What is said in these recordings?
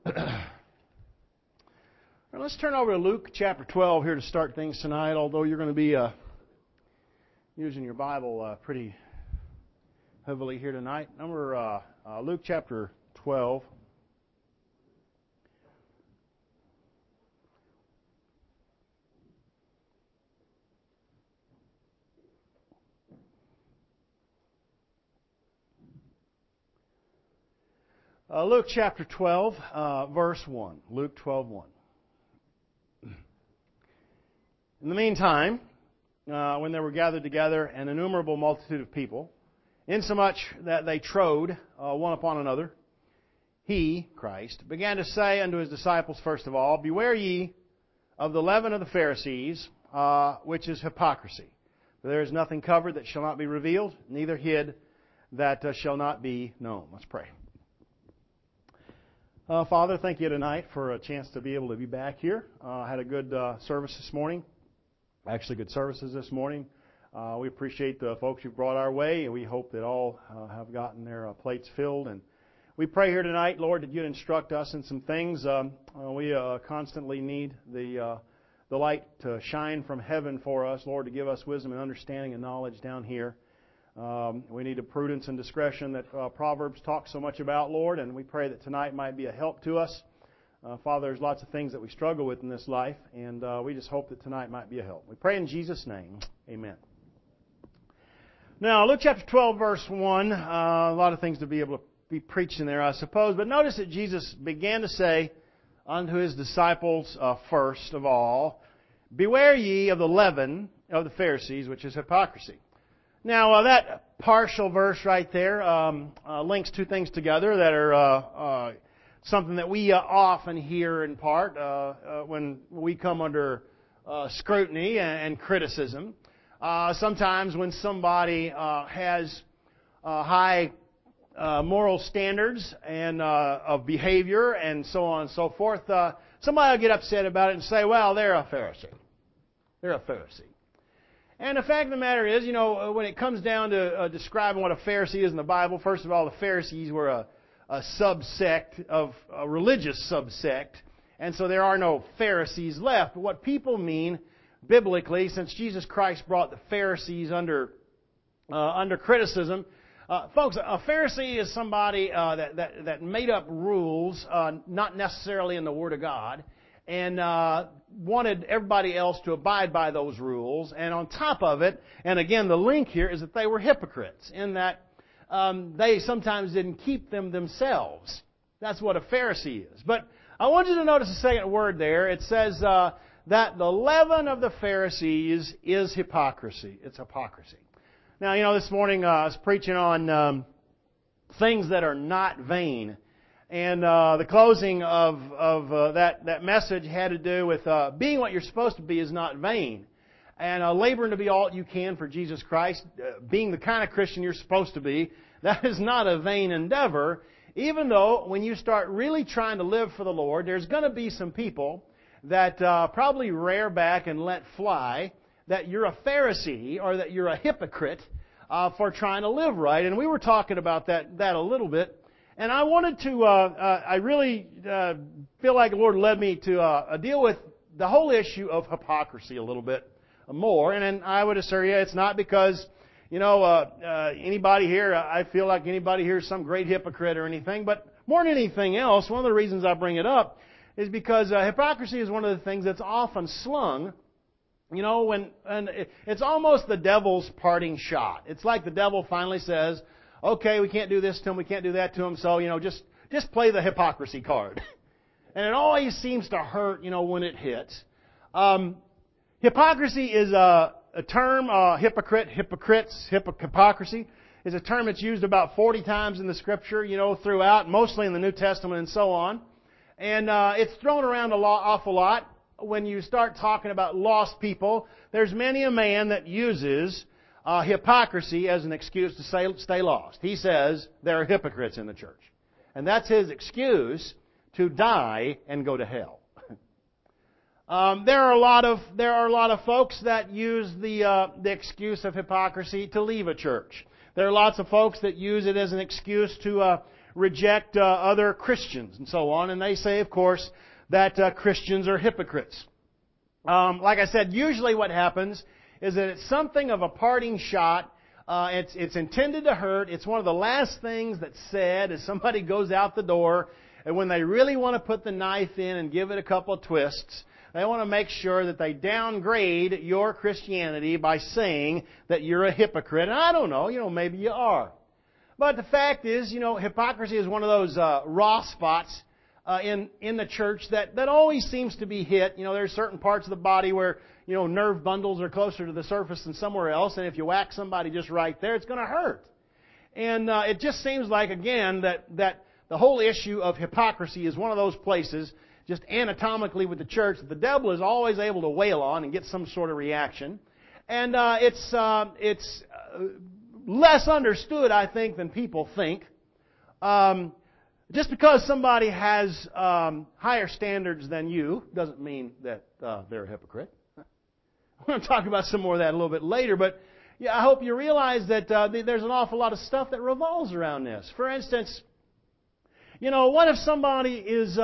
Well, let's turn over to Luke chapter 12 here to start things tonight, although you're going to be using your Bible pretty heavily here tonight. Luke chapter 12. Luke chapter 12, verse 1. Luke 12:1. In the meantime, when they were gathered together, an innumerable multitude of people, insomuch that they trode one upon another, he, Christ, began to say unto his disciples first of all, Beware ye of the leaven of the Pharisees, which is hypocrisy. For there is nothing covered that shall not be revealed, neither hid that shall not be known. Let's pray. Father, thank you tonight for a chance to be able to be back here. I had a good service this morning. Actually, good services this morning. We appreciate the folks you've brought our way, and we hope that all have gotten their plates filled. And we pray here tonight, Lord, that you'd instruct us in some things. We constantly need the light to shine from heaven for us, Lord, to give us wisdom and understanding and knowledge down here. We need a prudence and discretion that Proverbs talks so much about, Lord, and we pray that tonight might be a help to us. Father, there's lots of things that we struggle with in this life, and we just hope that tonight might be a help. We pray in Jesus' name. Amen. Now, Luke chapter 12, verse 1, a lot of things to be able to be preached in there, I suppose, but notice that Jesus began to say unto his disciples first of all, Beware ye of the leaven of the Pharisees, which is hypocrisy. Now, that partial verse right there links two things together that are something that we often hear in part when we come under scrutiny and criticism. Sometimes when somebody has high moral standards and of behavior and so on and so forth, somebody will get upset about it and say, well, they're a Pharisee. They're a Pharisee. And the fact of the matter is, when it comes down to describing what a Pharisee is in the Bible, first of all, the Pharisees were a subsect of a religious subsect, and so there are no Pharisees left. But what people mean biblically, since Jesus Christ brought the Pharisees under criticism, folks, a Pharisee is somebody that made up rules, not necessarily in the Word of God, and wanted everybody else to abide by those rules. And on top of it, and again, the link here is that they were hypocrites in that they sometimes didn't keep them themselves. That's what a Pharisee is. But I want you to notice the second word there. It says that the leaven of the Pharisees is hypocrisy. It's hypocrisy. Now, this morning I was preaching on things that are not vain. And the closing of that message had to do with being what you're supposed to be is not vain. And laboring to be all you can for Jesus Christ, being the kind of Christian you're supposed to be, that is not a vain endeavor. Even though when you start really trying to live for the Lord, there's going to be some people that probably rear back and let fly that you're a Pharisee or that you're a hypocrite for trying to live right. And we were talking about that a little bit. And I wanted to, I really feel like the Lord led me to deal with the whole issue of hypocrisy a little bit more. And then I would assert you, it's not because, anybody here, I feel like anybody here is some great hypocrite or anything. But more than anything else, one of the reasons I bring it up is because hypocrisy is one of the things that's often slung, and it's almost the devil's parting shot. It's like the devil finally says, okay, we can't do this to him, we can't do that to him, so, just play the hypocrisy card. And it always seems to hurt, when it hits. Hypocrisy is a term, hypocrisy is a term that's used about 40 times in the Scripture, throughout, mostly in the New Testament and so on. And it's thrown around awful lot. When you start talking about lost people, there's many a man that uses hypocrisy as an excuse to stay lost. He says there are hypocrites in the church. And that's his excuse to die and go to hell. There are a lot of folks that use the excuse of hypocrisy to leave a church. There are lots of folks that use it as an excuse to reject other Christians and so on. And they say, of course, that Christians are hypocrites. Like I said, usually what happens is that it's something of a parting shot. It's intended to hurt. It's one of the last things that's said as somebody goes out the door. And when they really want to put the knife in and give it a couple of twists, they want to make sure that they downgrade your Christianity by saying that you're a hypocrite. And I don't know, maybe you are. But the fact is, hypocrisy is one of those raw spots in the church that always seems to be hit. There's certain parts of the body where, nerve bundles are closer to the surface than somewhere else. And if you whack somebody just right there, it's going to hurt. And it just seems like, again, that the whole issue of hypocrisy is one of those places, just anatomically with the church, that the devil is always able to wail on and get some sort of reaction. And it's less understood, I think, than people think. Just because somebody has higher standards than you doesn't mean that they're a hypocrite. I'm going to talk about some more of that a little bit later, but I hope you realize that there's an awful lot of stuff that revolves around this. For instance, what if somebody is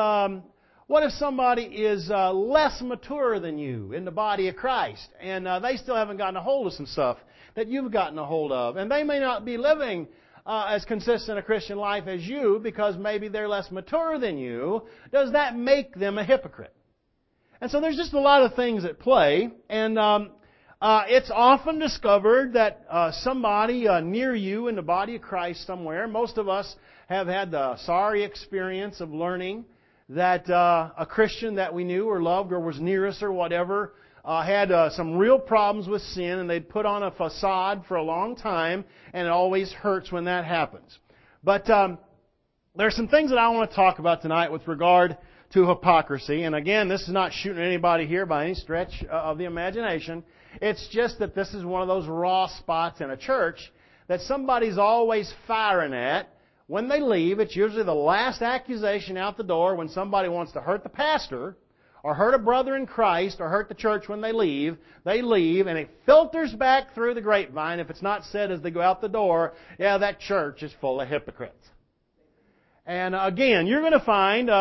less mature than you in the body of Christ, and they still haven't gotten a hold of some stuff that you've gotten a hold of, and they may not be living as consistent a Christian life as you because maybe they're less mature than you? Does that make them a hypocrite? And so there's just a lot of things at play, and it's often discovered that somebody near you in the body of Christ somewhere, most of us have had the sorry experience of learning that a Christian that we knew or loved or was near us or whatever had some real problems with sin, and they'd put on a facade for a long time, and it always hurts when that happens. But there's some things that I want to talk about tonight with regard to hypocrisy. And again, this is not shooting anybody here by any stretch of the imagination. It's just that this is one of those raw spots in a church that somebody's always firing at. When they leave, it's usually the last accusation out the door when somebody wants to hurt the pastor or hurt a brother in Christ or hurt the church when they leave, and it filters back through the grapevine. If it's not said as they go out the door, that church is full of hypocrites. And again, you're going to find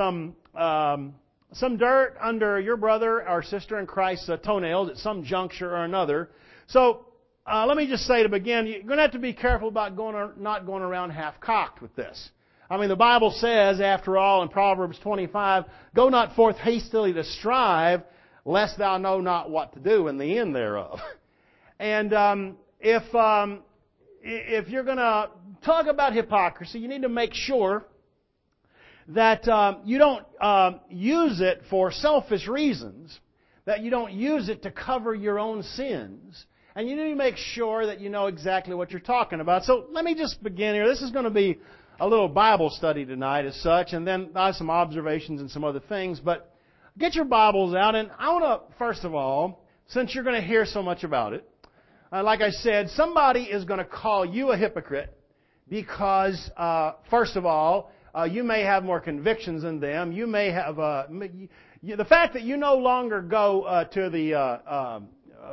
some dirt under your brother or sister in Christ's toenails at some juncture or another. So let me just say to begin, you're going to have to be careful about not going around half-cocked with this. I mean, the Bible says, after all, in Proverbs 25, "Go not forth hastily to strive, lest thou know not what to do in the end thereof." And if you're going to talk about hypocrisy, you need to make sure that you don't use it for selfish reasons, that you don't use it to cover your own sins, and you need to make sure that you know exactly what you're talking about. So let me just begin here. This is going to be a little Bible study tonight as such, and then I have some observations and some other things. But get your Bibles out, and I want to, first of all, since you're going to hear so much about it, like I said, somebody is going to call you a hypocrite because, first of all, you may have more convictions than them. You may have the fact that you no longer go to the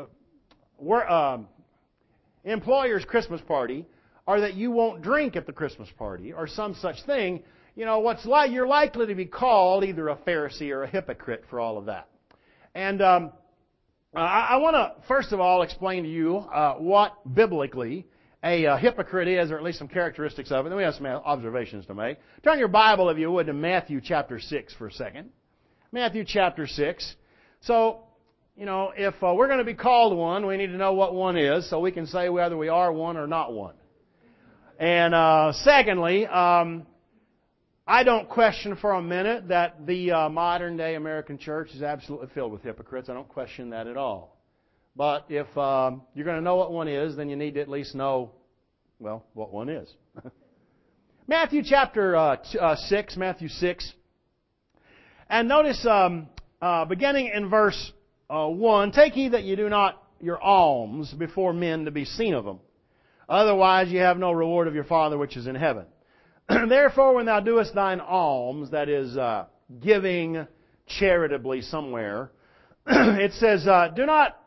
employer's Christmas party, or that you won't drink at the Christmas party, or some such thing. You're likely to be called either a Pharisee or a hypocrite for all of that. And I want to first of all explain to you what biblically a hypocrite is, or at least some characteristics of it. Then we have some observations to make. Turn your Bible, if you would, to Matthew chapter 6 for a second. Matthew chapter 6. So, if we're going to be called one, we need to know what one is, so we can say whether we are one or not one. And secondly, I don't question for a minute that the modern-day American church is absolutely filled with hypocrites. I don't question that at all. But if you're going to know what one is, then you need to at least know, what one is. Matthew chapter 6, Matthew 6. And notice, beginning in verse 1, "Take heed that you do not your alms before men to be seen of them. Otherwise you have no reward of your Father which is in heaven. Therefore when thou doest thine alms," that is, giving charitably somewhere, it says, "do not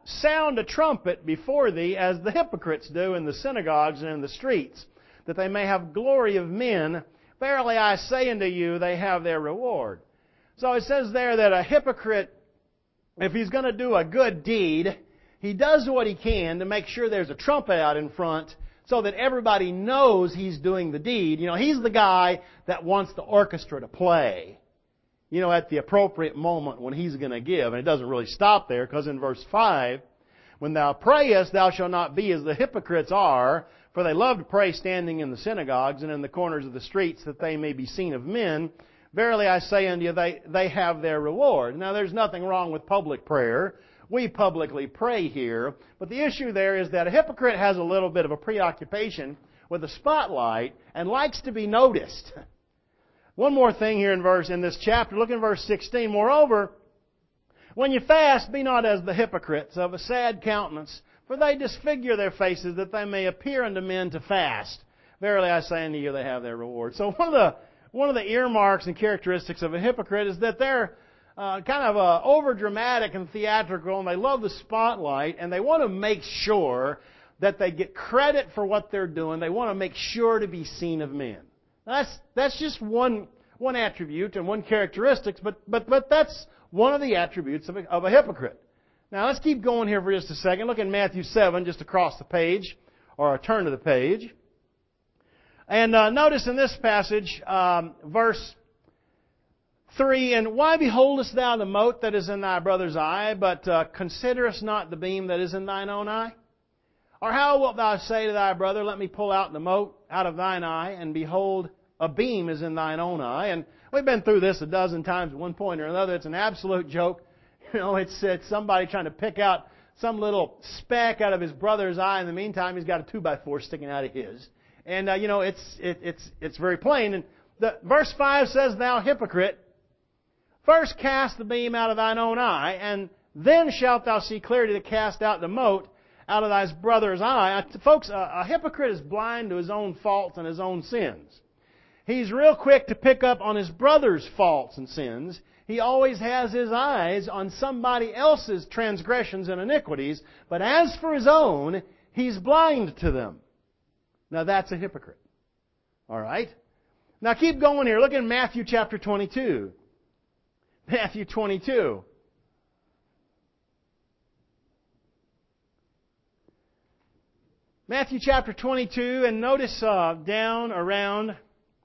sound a trumpet before thee, as the hypocrites do in the synagogues and in the streets, that they may have glory of men. Verily I say unto you, they have their reward. So it says there that a hypocrite, if he's going to do a good deed, he does what he can to make sure there's a trumpet out in front so that everybody knows he's doing the deed. You know, he's the guy that wants the orchestra to play, you know, at the appropriate moment when he's going to give. And it doesn't really stop there, because in verse 5, when thou prayest, thou shalt not be as the hypocrites are, for they love to pray standing in the synagogues and in the corners of the streets, that they may be seen of men. Verily I say unto you, they have their reward. Now there's nothing wrong with public prayer. We publicly pray here. But the issue there is that a hypocrite has a little bit of a preoccupation with the spotlight and likes to be noticed. One more thing here in this chapter. Look in verse 16. Moreover, when you fast, be not as the hypocrites, of a sad countenance, for they disfigure their faces, that they may appear unto men to fast. Verily I say unto you, they have their reward. So one of the earmarks and characteristics of a hypocrite is that they're kind of over-dramatic and theatrical, and they love the spotlight, and they want to make sure that they get credit for what they're doing. They want to make sure to be seen of men. That's just one attribute and one characteristic, but that's one of the attributes of a hypocrite. Now let's keep going here for just a second. Look in Matthew 7, just across the page, or turn to the page. And notice in this passage, verse 3, And why beholdest thou the mote that is in thy brother's eye, but considerest not the beam that is in thine own eye? Or how wilt thou say to thy brother, Let me pull out the mote out of thine eye, and behold, a beam is in thine own eye? And we've been through this a dozen times at one point or another. It's an absolute joke. You know, it's somebody trying to pick out some little speck out of his brother's eye. In the meantime, he's got a 2x4 sticking out of his. And, you know, it's very plain. And verse 5 says, Thou hypocrite, first cast the beam out of thine own eye, and then shalt thou see clearly to cast out the mote out of thy brother's eye. Folks, a hypocrite is blind to his own faults and his own sins. He's real quick to pick up on his brother's faults and sins. He always has his eyes on somebody else's transgressions and iniquities, but as for his own, he's blind to them. Now that's a hypocrite. All right? Now keep going here. Look in Matthew chapter 22. Matthew 22. Matthew chapter 22, and notice down around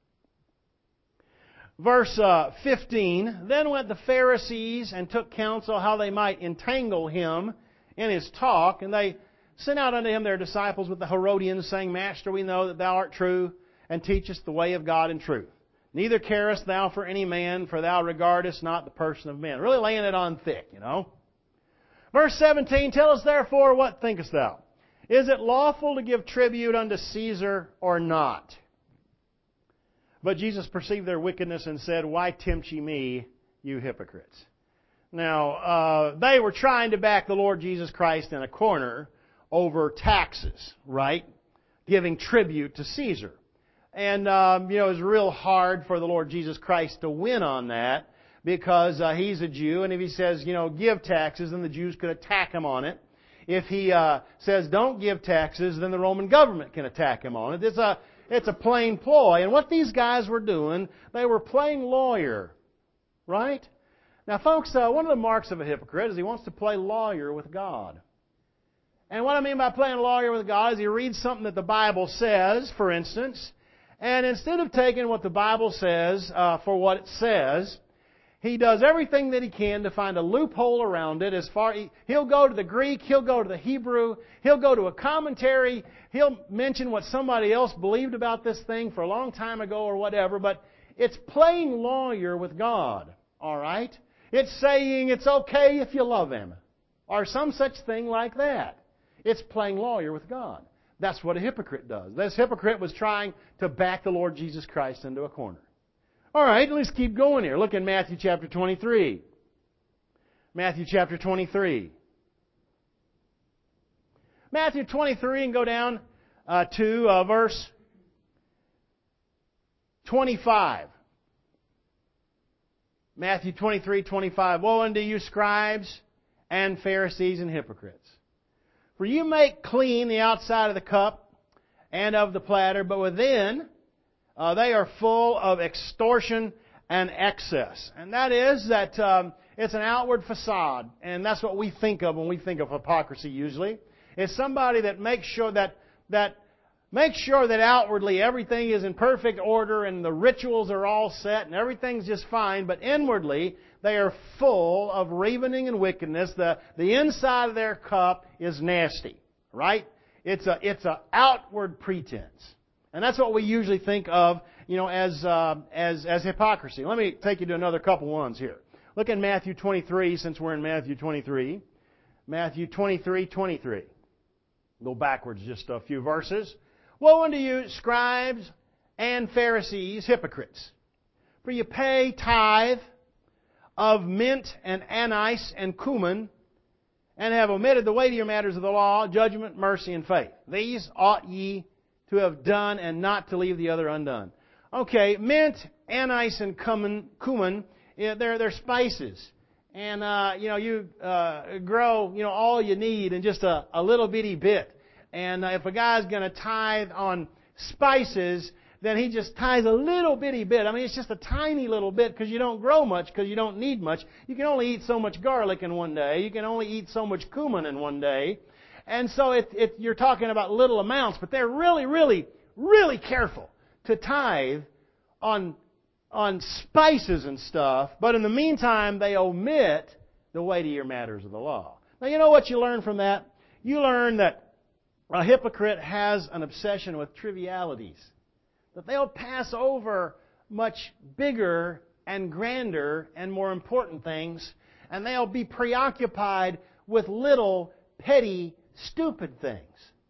verse 15. Then went the Pharisees and took counsel how they might entangle him in his talk. And they sent out unto him their disciples with the Herodians, saying, Master, we know that thou art true, and teachest the way of God in truth. Neither carest thou for any man, for thou regardest not the person of men. Really laying it on thick, you know. Verse 17, Tell us therefore, what thinkest thou? Is it lawful to give tribute unto Caesar or not? But Jesus perceived their wickedness and said, Why tempt ye me, you hypocrites? Now, they were trying to back the Lord Jesus Christ in a corner over taxes, right? Giving tribute to Caesar. And, you know, it was real hard for the Lord Jesus Christ to win on that, because he's a Jew, and if he says, you know, give taxes, then the Jews could attack him on it. If he says don't give taxes, then the Roman government can attack him on it. It's a plain ploy. And what these guys were doing, they were playing lawyer, right? Now, folks, one of the marks of a hypocrite is he wants to play lawyer with God. And what I mean by playing lawyer with God is he reads something that the Bible says, for instance, and instead of taking what the Bible says for what it says, he does everything that he can to find a loophole around it. He'll go to the Greek, he'll go to the Hebrew, he'll go to a commentary, he'll mention what somebody else believed about this thing for a long time ago or whatever, but it's playing lawyer with God, all right? It's saying it's okay if you love Him, or some such thing like that. It's playing lawyer with God. That's what a hypocrite does. This hypocrite was trying to back the Lord Jesus Christ into a corner. All right, let's keep going here. Look in Matthew chapter 23. Matthew chapter 23. Matthew 23, and go down to verse 25. Matthew 23:25. Woe unto you, scribes and Pharisees and hypocrites. For you make clean the outside of the cup and of the platter, but within they are full of extortion and excess. And that is that it's an outward facade, and that's what we think of when we think of hypocrisy usually. It's somebody that makes sure that outwardly everything is in perfect order and the rituals are all set and everything's just fine, but inwardly they are full of ravening and wickedness. The inside of their cup is nasty, right? It's a outward pretense. And that's what we usually think of, as hypocrisy. Let me take you to another couple ones here. Look at Matthew 23, since we're in Matthew 23. Matthew 23:23. Go backwards just a few verses. Woe unto you, scribes and Pharisees, hypocrites! For you pay tithe of mint and anise and cumin, and have omitted the weightier matters of the law, judgment, mercy, and faith. These ought ye to have done, and not to leave the other undone. Okay, mint, anise, and cumin, they're spices. And, you grow, all you need in just a little bitty bit. And if a guy's going to tithe on spices, then he just tithes a little bitty bit. I mean, it's just a tiny little bit because you don't grow much, because you don't need much. You can only eat so much garlic in one day. You can only eat so much cumin in one day. And so you're talking about little amounts, but they're really, really, really careful to tithe on spices and stuff, but in the meantime, they omit the weightier matters of the law. Now, you know what you learn from that? You learn that a hypocrite has an obsession with trivialities, that they'll pass over much bigger and grander and more important things, and they'll be preoccupied with little, petty, stupid things.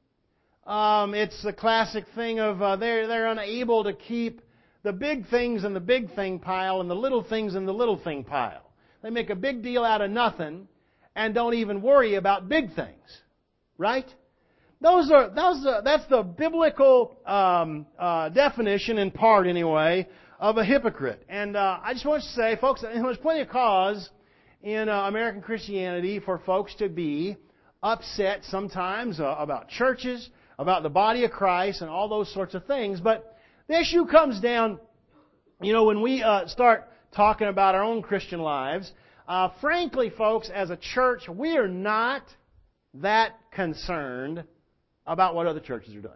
It's the classic thing of they're unable to keep the big things in the big thing pile and the little things in the little thing pile. They make a big deal out of nothing and don't even worry about big things. Right? That's the biblical definition, in part anyway, of a hypocrite. And I just want to say, folks, there's plenty of cause in American Christianity for folks to be upset sometimes about churches, about the body of Christ, and all those sorts of things. But the issue comes down, when we start talking about our own Christian lives. Frankly, folks, as a church, we are not that concerned about what other churches are doing.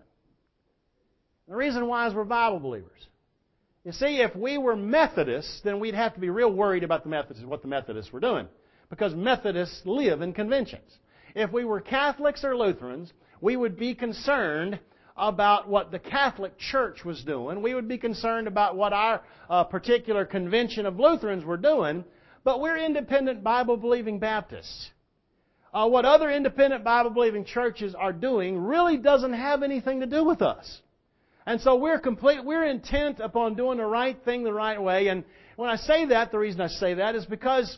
The reason why is we're Bible believers. You see, if we were Methodists, then we'd have to be real worried about what the Methodists were doing, because Methodists live in conventions. If we were Catholics or Lutherans, we would be concerned about what the Catholic Church was doing. We would be concerned about what our particular convention of Lutherans were doing. But we're independent Bible-believing Baptists. What other independent Bible-believing churches are doing really doesn't have anything to do with us. And so we're intent upon doing the right thing the right way. And when I say that, the reason I say that is because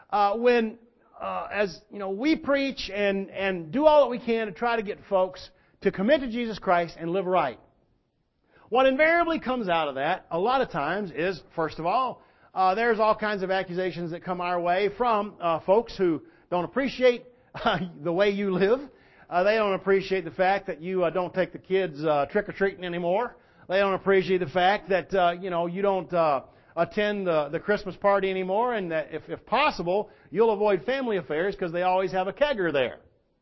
we preach and do all that we can to try to get folks to commit to Jesus Christ and live right. What invariably comes out of that, a lot of times, is, first of all, there's all kinds of accusations that come our way from folks who don't appreciate the way you live. They don't appreciate the fact that you don't take the kids trick-or-treating anymore. They don't appreciate the fact that you don't attend the Christmas party anymore, and that if possible, you'll avoid family affairs because they always have a kegger there.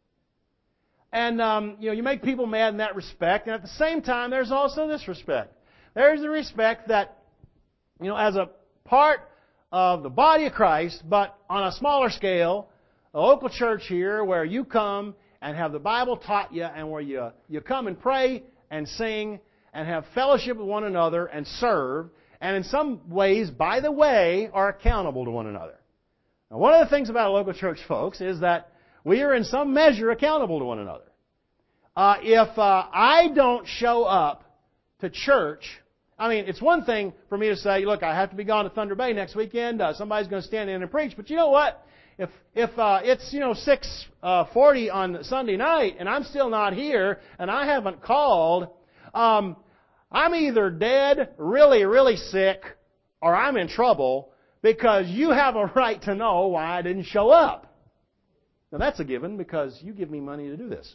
And you make people mad in that respect. And at the same time, there's also this respect. There's the respect that, as a part of the body of Christ, but on a smaller scale, a local church here where you come and have the Bible taught you, and where you come and pray and sing and have fellowship with one another and serve, and in some ways, by the way, are accountable to one another. Now, one of the things about a local church, folks, is that we are in some measure accountable to one another. If I don't show up to church, it's one thing for me to say, look, I have to be gone to Thunder Bay next weekend. Somebody's going to stand in and preach. But you know what? If it's 6:40 on Sunday night and I'm still not here and I haven't called, I'm either dead, really, really sick, or I'm in trouble, because you have a right to know why I didn't show up. Now that's a given because you give me money to do this.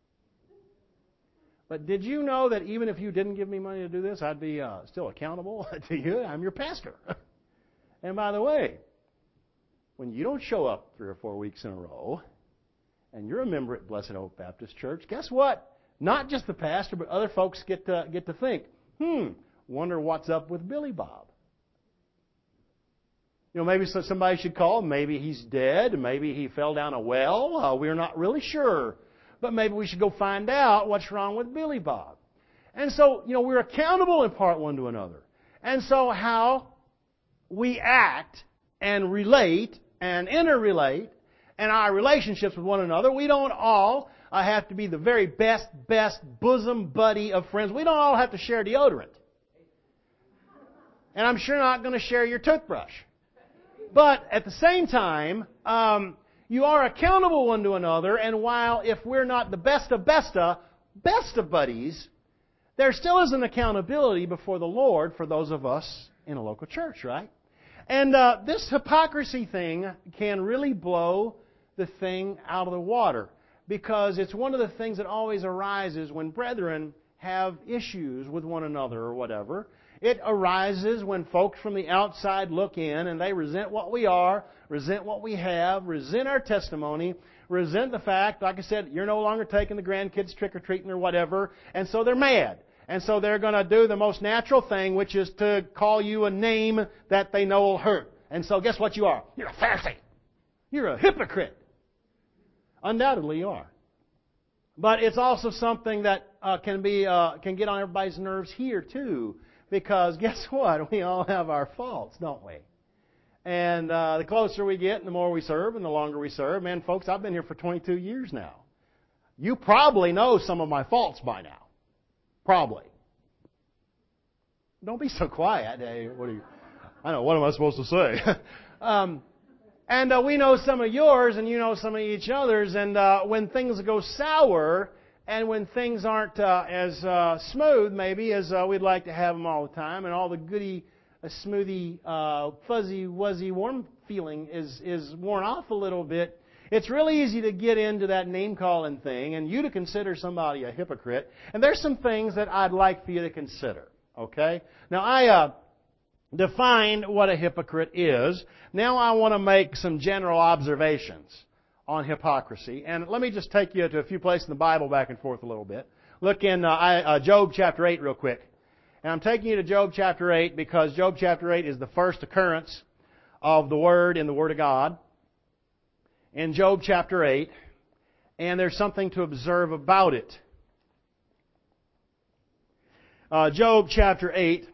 But did you know that even if you didn't give me money to do this, I'd be still accountable to you? I'm your pastor. And by the way, when you don't show up 3 or 4 weeks in a row, and you're a member at Blessed Hope Baptist Church, guess what? Not just the pastor, but other folks get to think, wonder what's up with Billy Bob. You know, maybe somebody should call. Maybe he's dead. Maybe he fell down a well. We're not really sure. But maybe we should go find out what's wrong with Billy Bob. And so, you know, we're accountable in part one to another. And so how we act and relate and interrelate and our relationships with one another, we don't all have to be the very best bosom buddy of friends. We don't all have to share deodorant. And I'm sure not going to share your toothbrush. But at the same time, you are accountable one to another, and while if we're not the best of buddies, there still is an accountability before the Lord for those of us in a local church, right? And this hypocrisy thing can really blow the thing out of the water, because it's one of the things that always arises when brethren have issues with one another or whatever. It arises when folks from the outside look in and they resent what we are, resent what we have, resent our testimony, resent the fact, like I said, you're no longer taking the grandkids trick-or-treating or whatever, and so they're mad. And so they're going to do the most natural thing, which is to call you a name that they know will hurt. And so guess what you are? You're a Pharisee. You're a hypocrite. Undoubtedly you are. But it's also something that can get on everybody's nerves here too. Because guess what? We all have our faults, don't we? And the closer we get and the more we serve and the longer we serve. Man, folks, I've been here for 22 years now. You probably know some of my faults by now. Probably. Don't be so quiet. Hey, I know, what am I supposed to say? And we know some of yours and you know some of each other's. And when things go sour, and when things aren't as smooth, maybe, as we'd like to have them all the time, and all the goody, smoothie, fuzzy, wuzzy, warm feeling is worn off a little bit, it's really easy to get into that name-calling thing, and you to consider somebody a hypocrite. And there's some things that I'd like for you to consider, okay? Now, I defined what a hypocrite is. Now I want to make some general observations on hypocrisy. And let me just take you to a few places in the Bible back and forth a little bit. Look in Job chapter 8 real quick. And I'm taking you to Job chapter 8 because Job chapter 8 is the first occurrence of the Word in the Word of God. In Job chapter 8. And there's something to observe about it. Job chapter 8,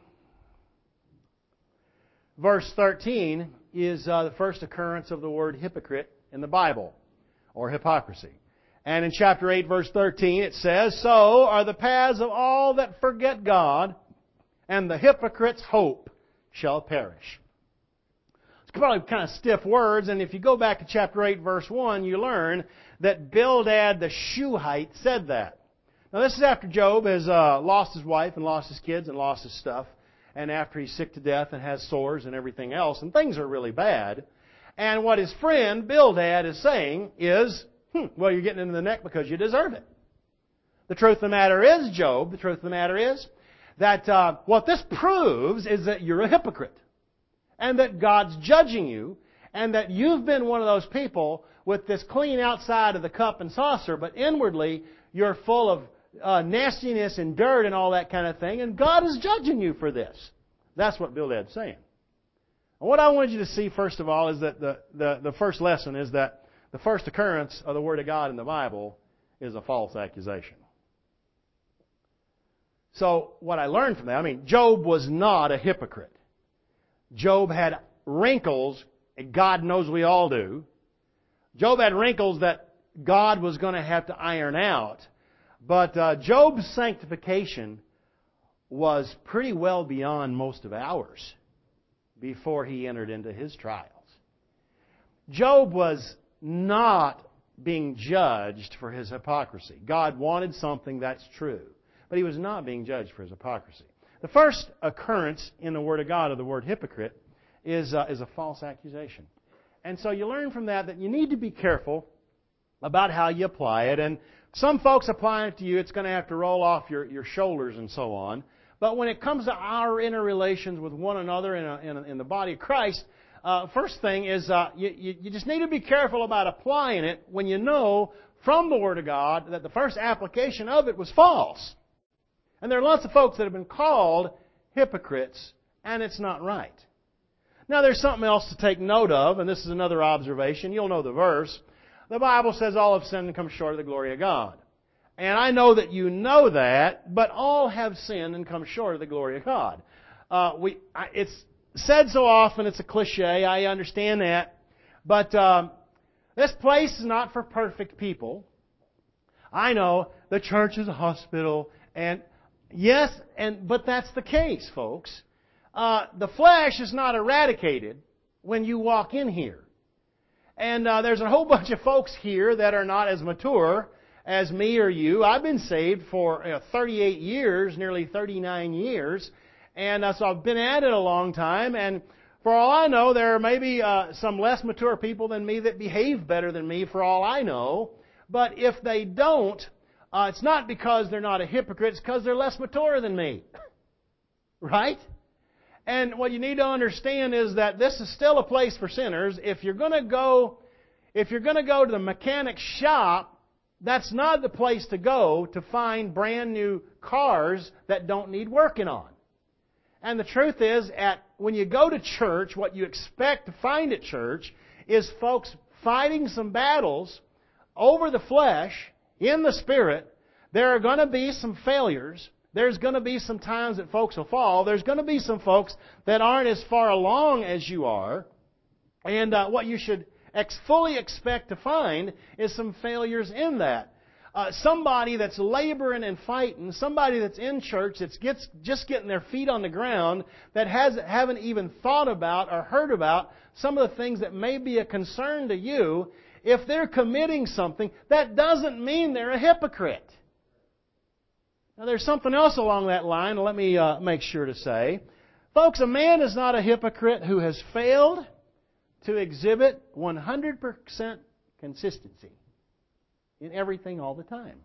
verse 13 is the first occurrence of the word hypocrite in the Bible, or hypocrisy. And in chapter 8, verse 13, it says, "So are the paths of all that forget God, and the hypocrite's hope shall perish." It's probably kind of stiff words, and if you go back to chapter 8, verse 1, you learn that Bildad the Shuhite said that. Now this is after Job has lost his wife and lost his kids and lost his stuff, and after he's sick to death and has sores and everything else, and things are really bad. And what his friend Bildad is saying is, well, you're getting into the neck because you deserve it. The truth of the matter is, Job, the truth of the matter is that what this proves is that you're a hypocrite. And that God's judging you, and that you've been one of those people with this clean outside of the cup and saucer, but inwardly you're full of nastiness and dirt and all that kind of thing, and God is judging you for this. That's what Bildad's saying. And what I wanted you to see, first of all, is that the first lesson is that the first occurrence of the Word of God in the Bible is a false accusation. So, what I learned from that, Job was not a hypocrite. Job had wrinkles, and God knows we all do. Job had wrinkles that God was going to have to iron out. But Job's sanctification was pretty well beyond most of ours before he entered into his trials. Job was not being judged for his hypocrisy. God wanted something that's true, but he was not being judged for his hypocrisy. The first occurrence in the Word of God of the word hypocrite is a false accusation. And so you learn from that you need to be careful about how you apply it. And some folks apply it to you, it's going to have to roll off your shoulders and so on. But when it comes to our interrelations with one another in the body of Christ, first thing is you just need to be careful about applying it when you know from the Word of God that the first application of it was false. And there are lots of folks that have been called hypocrites, and it's not right. Now there's something else to take note of, and this is another observation. You'll know the verse. The Bible says all have sinned and come short of the glory of God. And I know that you know that, but all have sinned and come short of the glory of God. It's said so often, it's a cliche, I understand that. But this place is not for perfect people. I know the church is a hospital, and yes, but that's the case, folks. The flesh is not eradicated when you walk in here. And there's a whole bunch of folks here that are not as mature as me or you. I've been saved for 38 years, nearly 39 years. And so I've been at it a long time. And for all I know, there may be some less mature people than me that behave better than me, for all I know. But if they don't, it's not because they're not a hypocrite. It's because they're less mature than me. Right? And what you need to understand is that this is still a place for sinners. If you're going to go to the mechanic shop, that's not the place to go to find brand new cars that don't need working on. And the truth is, when you go to church, what you expect to find at church is folks fighting some battles over the flesh, in the Spirit. There are going to be some failures. There's going to be some times that folks will fall. There's going to be some folks that aren't as far along as you are. And what you should fully expect to find is some failures in that. Somebody that's laboring and fighting, somebody that's in church that's just getting their feet on the ground, that haven't even thought about or heard about some of the things that may be a concern to you, if they're committing something, that doesn't mean they're a hypocrite. Now, there's something else along that line. Let me make sure to say. Folks, a man is not a hypocrite who has failed to exhibit 100% consistency in everything all the time.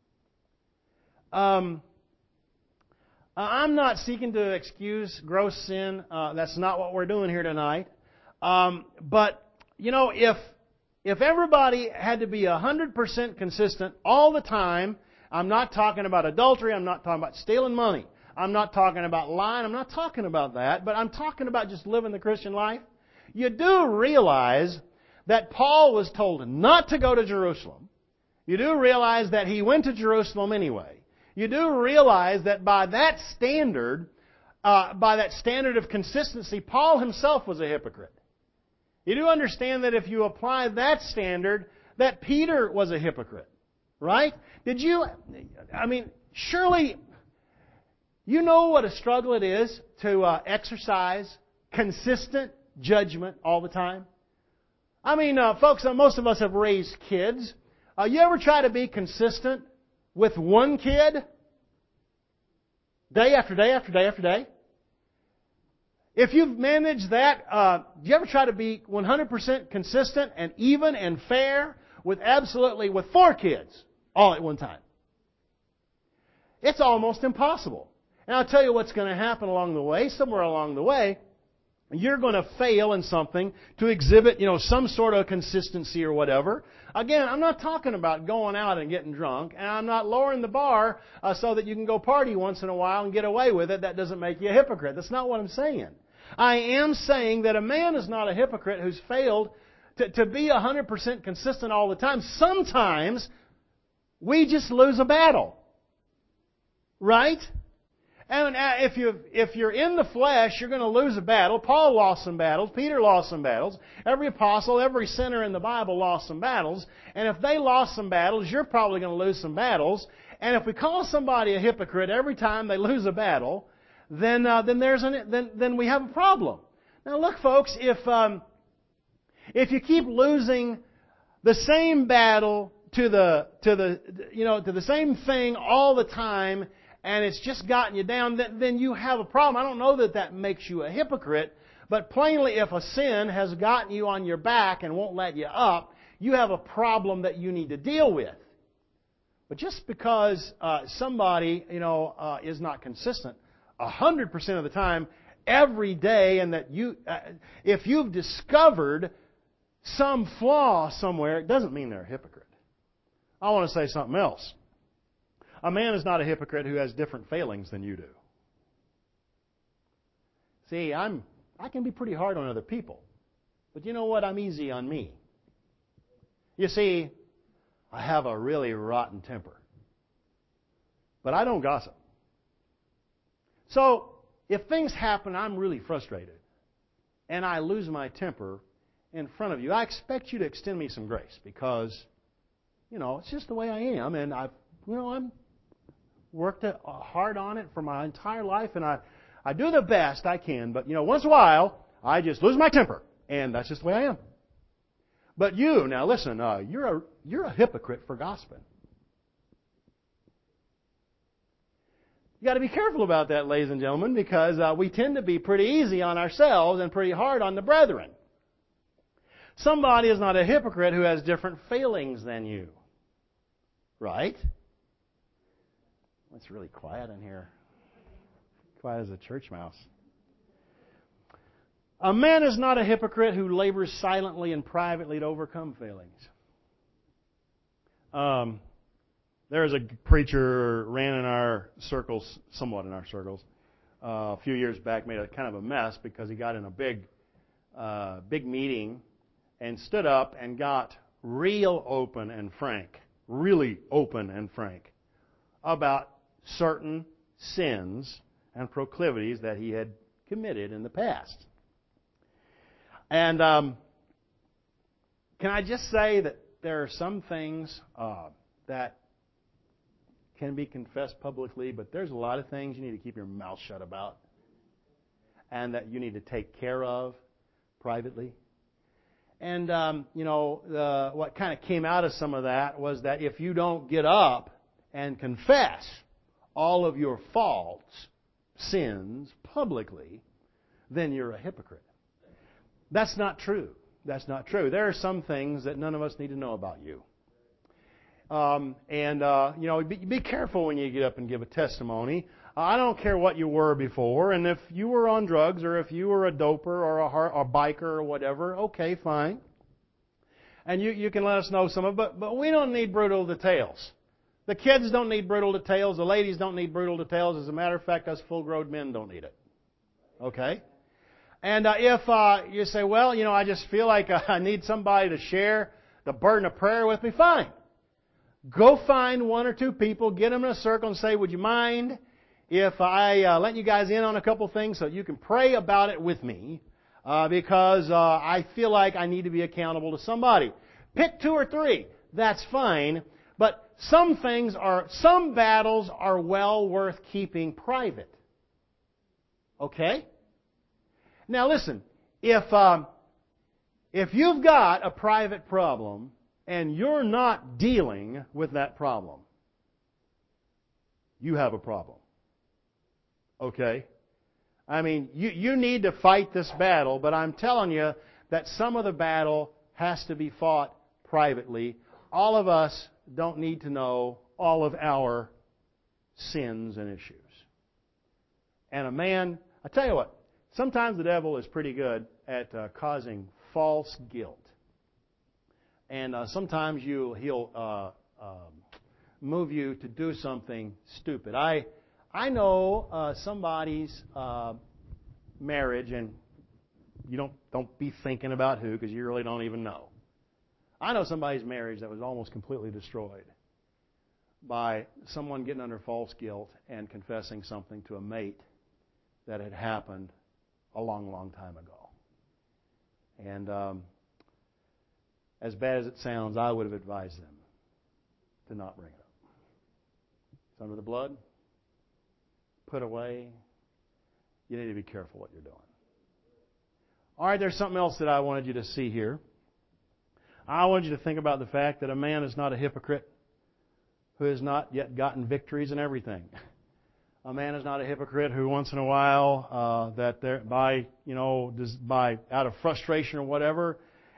I'm not seeking to excuse gross sin. That's not what we're doing here tonight. But, if everybody had to be 100% consistent all the time, I'm not talking about adultery. I'm not talking about stealing money. I'm not talking about lying. I'm not talking about that. But I'm talking about just living the Christian life. You do realize that Paul was told not to go to Jerusalem. You do realize that he went to Jerusalem anyway. You do realize that by that standard of consistency, Paul himself was a hypocrite. You do understand that if you apply that standard, that Peter was a hypocrite. Right? Surely you know what a struggle it is to exercise consistent judgment all the time? Folks, most of us have raised kids. You ever try to be consistent with one kid? Day after day after day after day? If you've managed that, do you ever try to be 100% consistent and even and fair with 4 kids all at one time? It's almost impossible. And I'll tell you what's going to happen along the way. Somewhere along the way, you're going to fail in something to exhibit, some sort of consistency or whatever. Again, I'm not talking about going out and getting drunk, and I'm not lowering the bar so that you can go party once in a while and get away with it. That doesn't make you a hypocrite. That's not what I'm saying. I am saying that a man is not a hypocrite who's failed to be 100% consistent all the time. Sometimes we just lose a battle. Right? And if you're in the flesh, you're going to lose a battle. Paul lost some battles. Peter lost some battles. Every apostle, every sinner in the Bible lost some battles. And if they lost some battles, you're probably going to lose some battles. And if we call somebody a hypocrite every time they lose a battle, then we have a problem. Now look, folks, if you keep losing the same battle to the same thing all the time, and it's just gotten you down, then you have a problem. I don't know that makes you a hypocrite, but plainly if a sin has gotten you on your back and won't let you up, You have a problem that you need to deal with. But just because somebody, is not consistent 100% of the time, every day, and that if you've discovered some flaw somewhere, it doesn't mean they're a hypocrite. I want to say something else. A man is not a hypocrite who has different failings than you do. See, I can be pretty hard on other people. But you know what? I'm easy on me. You see, I have a really rotten temper. But I don't gossip. So, if things happen, I'm really frustrated. And I lose my temper in front of you. I expect you to extend me some grace because, it's just the way I am. And I'm worked hard on it for my entire life. And I do the best I can. But, once in a while, I just lose my temper. And that's just the way I am. But you, now listen, you're a hypocrite for gossiping. You got to be careful about that, ladies and gentlemen, because we tend to be pretty easy on ourselves and pretty hard on the brethren. Somebody is not a hypocrite who has different failings than you. Right? It's really quiet in here. Quiet as a church mouse. A man is not a hypocrite who labors silently and privately to overcome failings. There's a preacher ran in our circles, somewhat in our circles, a few years back, made a kind of a mess because he got in a big meeting and stood up and got really open and frank about certain sins and proclivities that he had committed in the past. And can I just say that there are some things that can be confessed publicly, but there's a lot of things you need to keep your mouth shut about and that you need to take care of privately. And, what kind of came out of some of that was that if you don't get up and confess all of your faults, sins, publicly, then you're a hypocrite. That's not true. That's not true. There are some things that none of us need to know about you. Be careful when you get up and give a testimony. I don't care what you were before, and if you were on drugs, or if you were a doper, or a biker, or whatever, okay, fine. And you can let us know some of it, but we don't need brutal details. The kids don't need brutal details. The ladies don't need brutal details. As a matter of fact, us full-grown men don't need it. Okay? And if you say, well, I just feel like I need somebody to share the burden of prayer with me, fine. Go find one or two people, get them in a circle and say, would you mind if I let you guys in on a couple things so you can pray about it with me? Because I feel like I need to be accountable to somebody. Pick two or three. That's fine. But some battles are well worth keeping private. Okay? Now listen, if you've got a private problem and you're not dealing with that problem, you have a problem. Okay? I mean, you need to fight this battle, but I'm telling you that some of the battle has to be fought privately. All of us don't need to know all of our sins and issues. And a man, I tell you what, sometimes the devil is pretty good at causing false guilt. And sometimes he'll move you to do something stupid. I know somebody's marriage, and you don't be thinking about who, because you really don't even know. I know somebody's marriage that was almost completely destroyed by someone getting under false guilt and confessing something to a mate that had happened a long, long time ago. And as bad as it sounds, I would have advised them to not bring it up. It's under the blood. Put away. You need to be careful what you're doing. All right, there's something else that I wanted you to see here. I wanted you to think about the fact that a man is not a hypocrite who has not yet gotten victories in everything. A man is not a hypocrite who once in a while, out of frustration or whatever,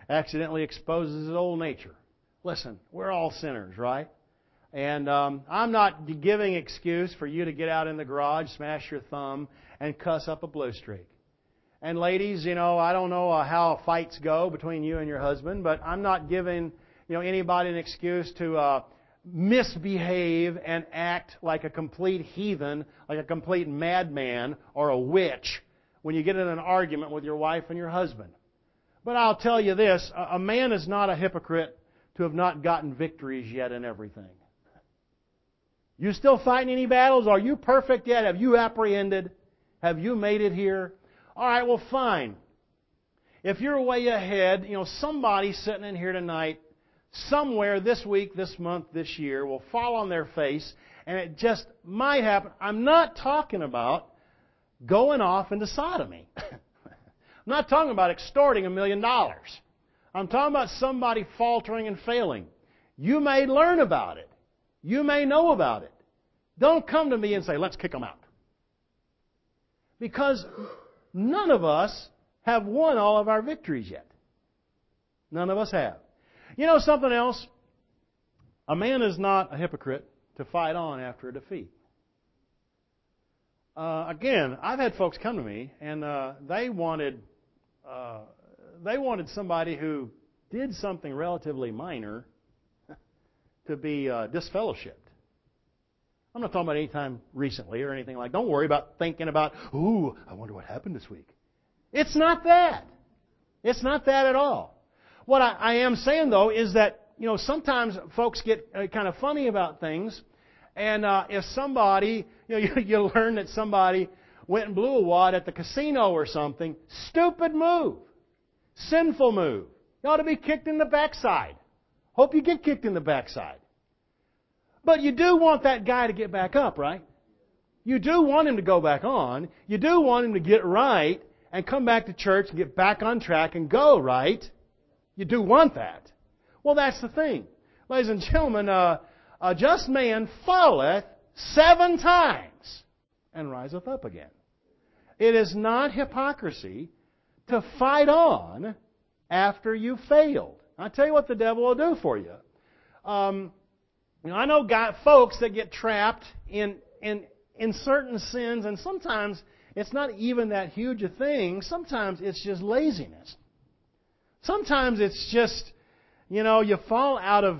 accidentally exposes his old nature. Listen, we're all sinners, right? And I'm not giving excuse for you to get out in the garage, smash your thumb, and cuss up a blue streak. And ladies, I don't know how fights go between you and your husband, but I'm not giving anybody an excuse to misbehave and act like a complete heathen, like a complete madman or a witch when you get in an argument with your wife and your husband. But I'll tell you this, a man is not a hypocrite to have not gotten victories yet in everything. You still fighting any battles? Are you perfect yet? Have you apprehended? Have you made it here? All right, well, fine. If you're way ahead, somebody sitting in here tonight, somewhere this week, this month, this year, will fall on their face, and it just might happen. I'm not talking about going off into sodomy. I'm not talking about extorting $1 million. I'm talking about somebody faltering and failing. You may learn about it. You may know about it. Don't come to me and say, let's kick them out. Because none of us have won all of our victories yet. None of us have. You know something else? A man is not a hypocrite to fight on after a defeat. Again, I've had folks come to me and they wanted somebody who did something relatively minor to be disfellowshipped. I'm not talking about any time recently or anything like that. Don't worry about thinking about, ooh, I wonder what happened this week. It's not that. It's not that at all. What I am saying, though, is that, sometimes folks get kind of funny about things. And if somebody, you learn that somebody went and blew a wad at the casino or something, stupid move. Sinful move. You ought to be kicked in the backside. Hope you get kicked in the backside. But you do want that guy to get back up, right? You do want him to go back on. You do want him to get right and come back to church and get back on track and go, right? You do want that. Well, that's the thing. Ladies and gentlemen, a just man falleth 7 times and riseth up again. It is not hypocrisy to fight on after you've failed. I'll tell you what the devil will do for you. I know folks that get trapped in certain sins, and sometimes it's not even that huge a thing. Sometimes it's just laziness. Sometimes it's just, you fall out of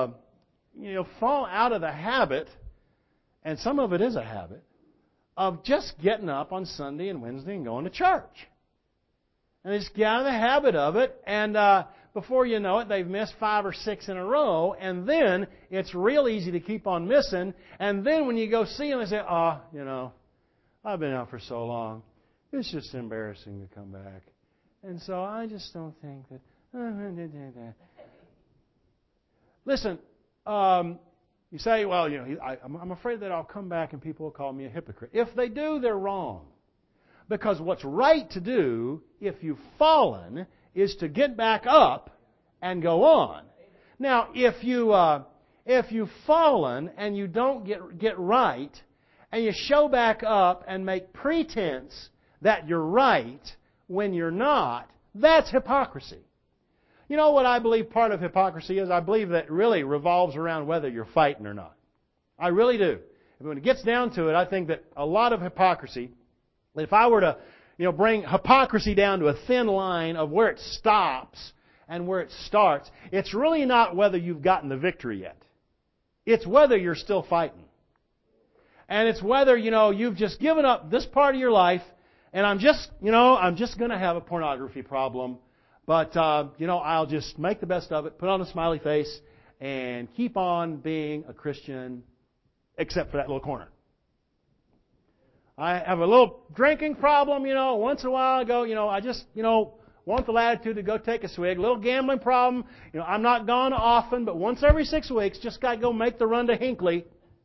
the habit, and some of it is a habit, of just getting up on Sunday and Wednesday and going to church. And they just get out of the habit of it, and before you know it, they've missed 5 or 6 in a row, and then it's real easy to keep on missing. And then when you go see them, they say, I've been out for so long. It's just embarrassing to come back. And so I just don't think that... Listen, you say, well, I'm afraid that I'll come back and people will call me a hypocrite. If they do, they're wrong. Because what's right to do, if you've fallen, is to get back up and go on. Now, if you've fallen and you don't get right, and you show back up and make pretense that you're right when you're not, that's hypocrisy. You know what I believe part of hypocrisy is? I believe that it really revolves around whether you're fighting or not. I really do. And when it gets down to it, I think that a lot of hypocrisy, if I were to bring hypocrisy down to a thin line of where it stops and where it starts, it's really not whether you've gotten the victory yet. It's whether you're still fighting. And it's whether, you've just given up this part of your life, and I'm just going to have a pornography problem, but, I'll just make the best of it, put on a smiley face, and keep on being a Christian, except for that little corner. I have a little drinking problem, once in a while I go, I just, want the latitude to go take a swig. A little gambling problem, I'm not gone often, but once every 6 weeks, just got to go make the run to Hinckley.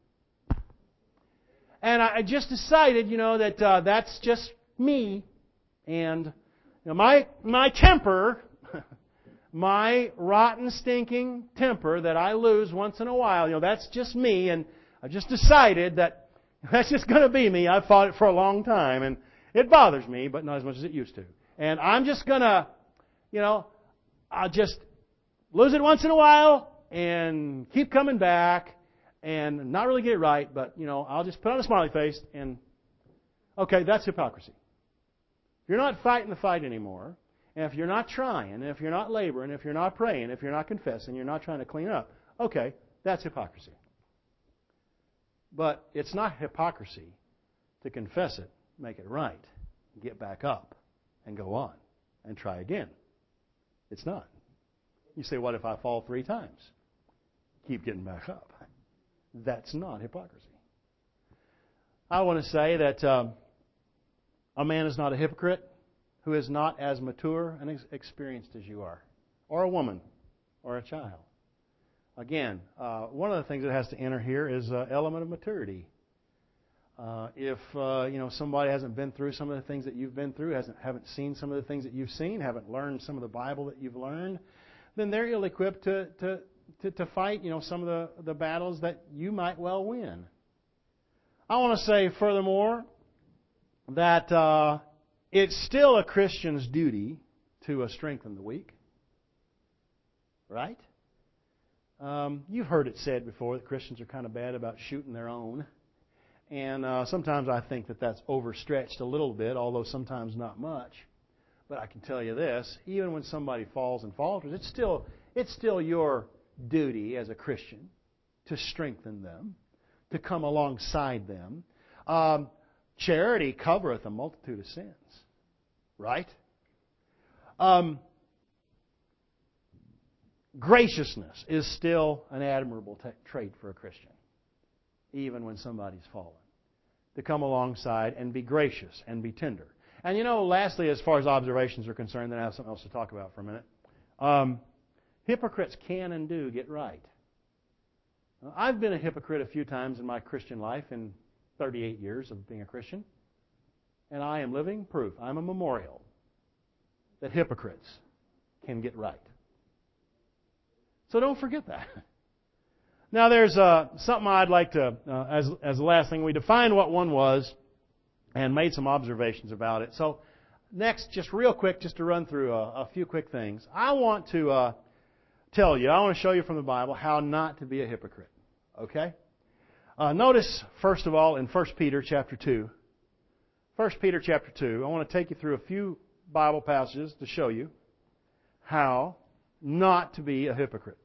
And I just decided, that that's just me. And my temper, my rotten, stinking temper that I lose once in a while, that's just me. And I just decided that that's just going to be me. I've fought it for a long time, and it bothers me, but not as much as it used to. And I'm just going to, I'll just lose it once in a while and keep coming back and not really get it right, but, I'll just put on a smiley face and, okay, that's hypocrisy. If you're not fighting the fight anymore, and if you're not trying, and if you're not laboring, if you're not praying, if you're not confessing, you're not trying to clean up, okay, that's hypocrisy. But it's not hypocrisy to confess it, make it right, get back up, and go on, and try again. It's not. You say, what if I fall 3 times? Keep getting back up. That's not hypocrisy. I want to say that a man is not a hypocrite who is not as mature and experienced as you are, or a woman, or a child. Again, one of the things that has to enter here is an element of maturity. If somebody hasn't been through some of the things that you've been through, haven't seen some of the things that you've seen, haven't learned some of the Bible that you've learned, then they're ill-equipped to fight some of the battles that you might well win. I want to say, furthermore, that it's still a Christian's duty to strengthen the weak. Right? You've heard it said before that Christians are kind of bad about shooting their own. And sometimes I think that that's overstretched a little bit, although sometimes not much. But I can tell you this, even when somebody falls and falters, it's still your duty as a Christian to strengthen them, to come alongside them. Charity covereth a multitude of sins. Right? Graciousness is still an admirable trait for a Christian, even when somebody's fallen. To come alongside and be gracious and be tender. And lastly, as far as observations are concerned, then I have something else to talk about for a minute. Hypocrites can and do get right. I've been a hypocrite a few times in my Christian life in 38 years of being a Christian. And I am living proof. I'm a memorial that hypocrites can get right. So don't forget that. Now there's something I'd like to, as the last thing, we defined what one was and made some observations about it. So next, just real quick, just to run through a few quick things. I want to tell you, I want to show you from the Bible how not to be a hypocrite. Okay? Notice, first of all, in 1 Peter chapter 2. 1 Peter chapter 2, I want to take you through a few Bible passages to show you how not to be a hypocrite.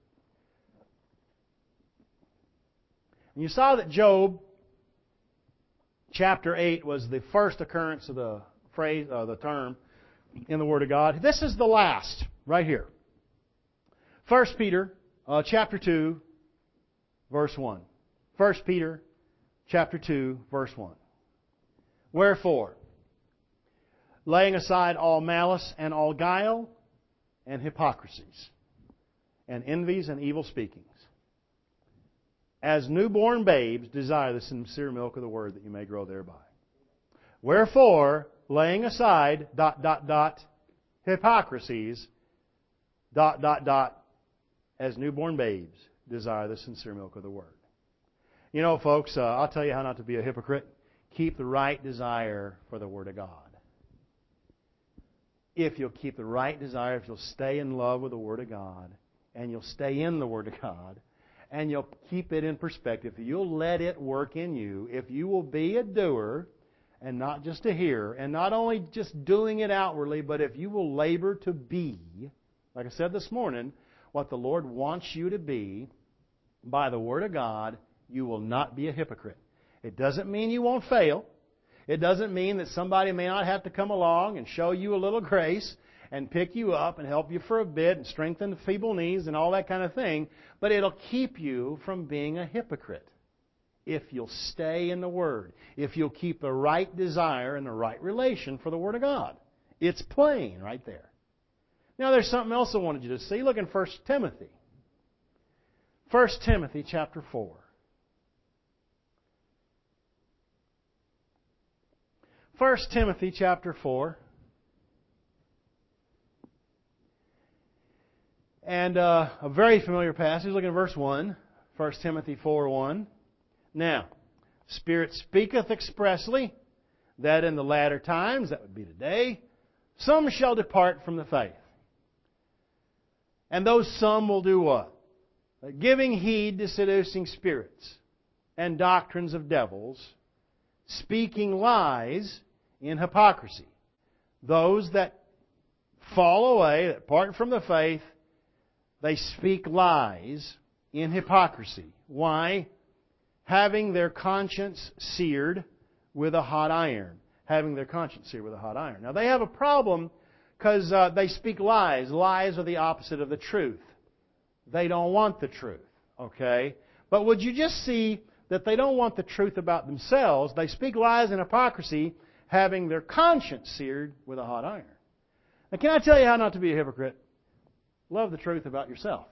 And you saw that Job chapter 8 was the first occurrence of the phrase, the term in the Word of God. This is the last, right here. 1 Peter chapter 2, verse 1. 1 Peter chapter 2, verse 1. Wherefore, laying aside all malice and all guile and hypocrisies and envies and evil speakings, as newborn babes desire the sincere milk of the Word that you may grow thereby. Wherefore, laying aside, hypocrisies, as newborn babes desire the sincere milk of the Word. Folks, I'll tell you how not to be a hypocrite. Keep the right desire for the Word of God. If you'll keep the right desire, if you'll stay in love with the Word of God, and you'll stay in the Word of God, and you'll keep it in perspective, if you'll let it work in you, if you will be a doer and not just a hearer, and not only just doing it outwardly, but if you will labor to be, like I said this morning, what the Lord wants you to be by the Word of God, you will not be a hypocrite. It doesn't mean you won't fail. It doesn't mean that somebody may not have to come along and show you a little grace and pick you up and help you for a bit and strengthen the feeble knees and all that kind of thing. But it'll keep you from being a hypocrite if you'll stay in the Word, if you'll keep the right desire and the right relation for the Word of God. It's plain right there. Now there's something else I wanted you to see. Look in 1 Timothy. 1 Timothy chapter 4. 1 Timothy chapter 4. And a very familiar passage. Look at verse 1. 1 Timothy 4:1. Now, Spirit speaketh expressly that in the latter times, that would be today, some shall depart from the faith, And those some will do what? Giving heed to seducing spirits and doctrines of devils, speaking lies in hypocrisy. Those that fall away, that part from the faith, they speak lies in hypocrisy. Why? Having their conscience seared with a hot iron. Having their conscience seared with a hot iron. Now they have a problem because they speak lies. Lies are the opposite of the truth. They don't want the truth. Okay? But would you just see that they don't want the truth about themselves? They speak lies and hypocrisy, having their conscience seared with a hot iron. Now can I tell you how not to be a hypocrite? Love the truth about yourself.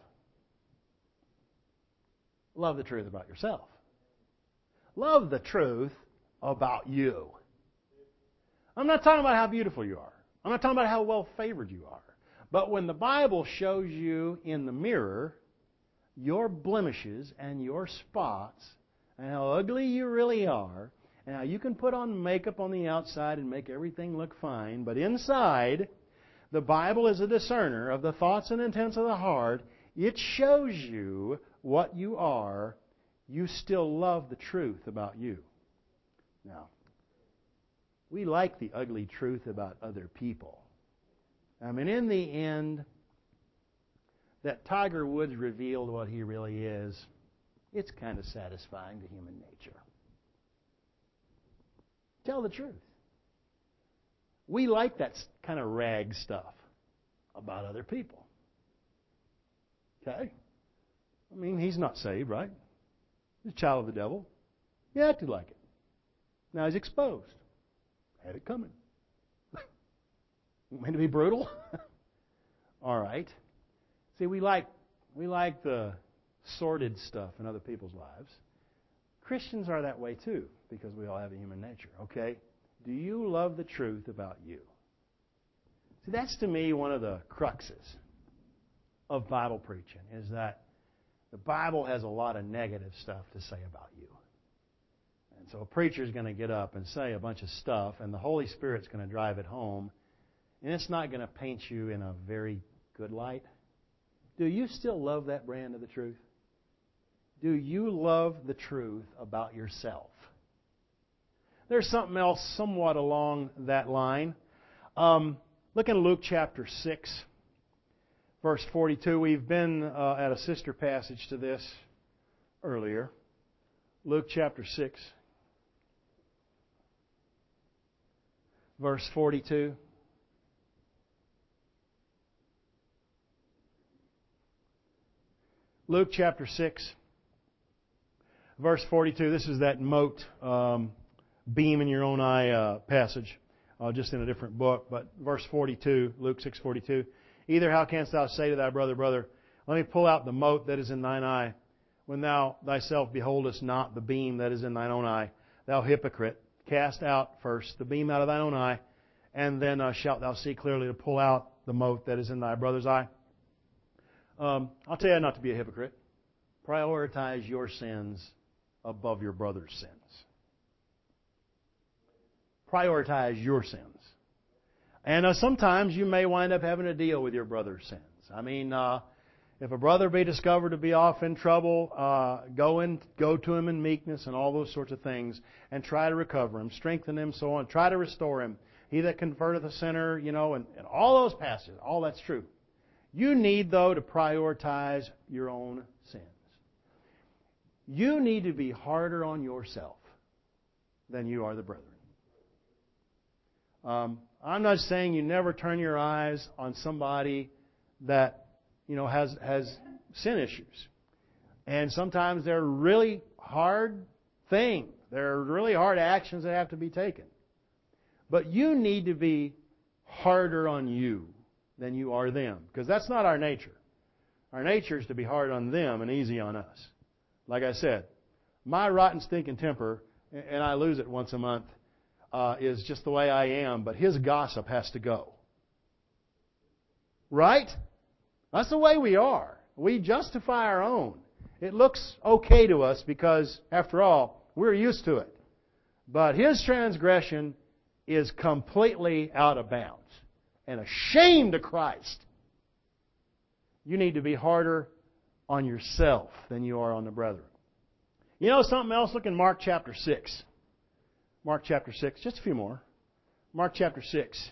Love the truth about yourself. Love the truth about you. I'm not talking about how beautiful you are. I'm not talking about how well favored you are. But when the Bible shows you in the mirror your blemishes and your spots and how ugly you really are and how you can put on makeup on the outside and make everything look fine, but inside, the Bible is a discerner of the thoughts and intents of the heart. It shows you what you are. You still love the truth about you. Now, we like the ugly truth about other people. I mean, in the end, that Tiger Woods revealed what he really is. It's kind of satisfying to human nature. Tell the truth. We like that kind of rag stuff about other people. Okay? I mean, he's not saved, right? He's a child of the devil. He acted like it. Now he's exposed. Had it coming. Meant to be brutal? All right. See, we like the sordid stuff in other people's lives. Christians are that way too, because we all have a human nature. Okay? Do you love the truth about you? See, that's to me one of the cruxes of Bible preaching, is that the Bible has a lot of negative stuff to say about you. And so a preacher's going to get up and say a bunch of stuff, and the Holy Spirit's going to drive it home, and it's not going to paint you in a very good light. Do you still love that brand of the truth? Do you love the truth about yourself? There's something else somewhat along that line. Look in Luke chapter 6, verse 42. We've been at a sister passage to this earlier. Luke chapter 6, verse 42. Luke chapter 6, verse 42. This is that mote beam in your own eye passage, just in a different book. But verse 42, Luke 6:42. Either how canst thou say to thy brother, Brother, let me pull out the mote that is in thine eye, when thou thyself beholdest not the beam that is in thine own eye? Thou hypocrite, cast out first the beam out of thine own eye, and then shalt thou see clearly to pull out the mote that is in thy brother's eye. I'll tell you not to be a hypocrite. Prioritize your sins above your brother's sins. Prioritize your sins. And sometimes you may wind up having to deal with your brother's sins. I mean, if a brother be discovered to be off in trouble, go to him in meekness and all those sorts of things, and try to recover him, strengthen him, so on. Try to restore him. He that converteth a sinner, and all those passages, all that's true. You need, though, to prioritize your own sins. You need to be harder on yourself than you are the brethren. I'm not saying you never turn your eyes on somebody that has sin issues, and sometimes they're really hard things. They're really hard actions that have to be taken. But you need to be harder on you than you are them, because that's not our nature. Our nature is to be hard on them and easy on us. Like I said, my rotten, stinking temper, and I lose it once a month, is just the way I am, but his gossip has to go. Right? That's the way we are. We justify our own. It looks okay to us because, after all, we're used to it. But his transgression is completely out of bounds and a shame to Christ. You need to be harder on yourself than you are on the brethren. You know something else? Look in Mark chapter 6. Mark chapter 6. Just a few more. Mark chapter 6.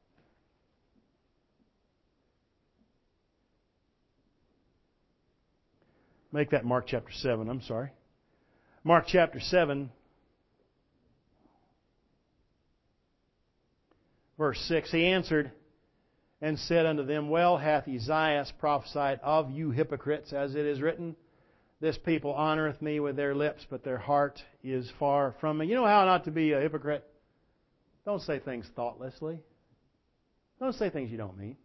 Make that Mark chapter 7. I'm sorry. Mark chapter 7, verse 6. He answered and said unto them, Well hath Esaias prophesied of you hypocrites, as it is written, This people honoreth me with their lips, but their heart is far from me. You know how not to be a hypocrite? Don't say things thoughtlessly. Don't say things you don't mean.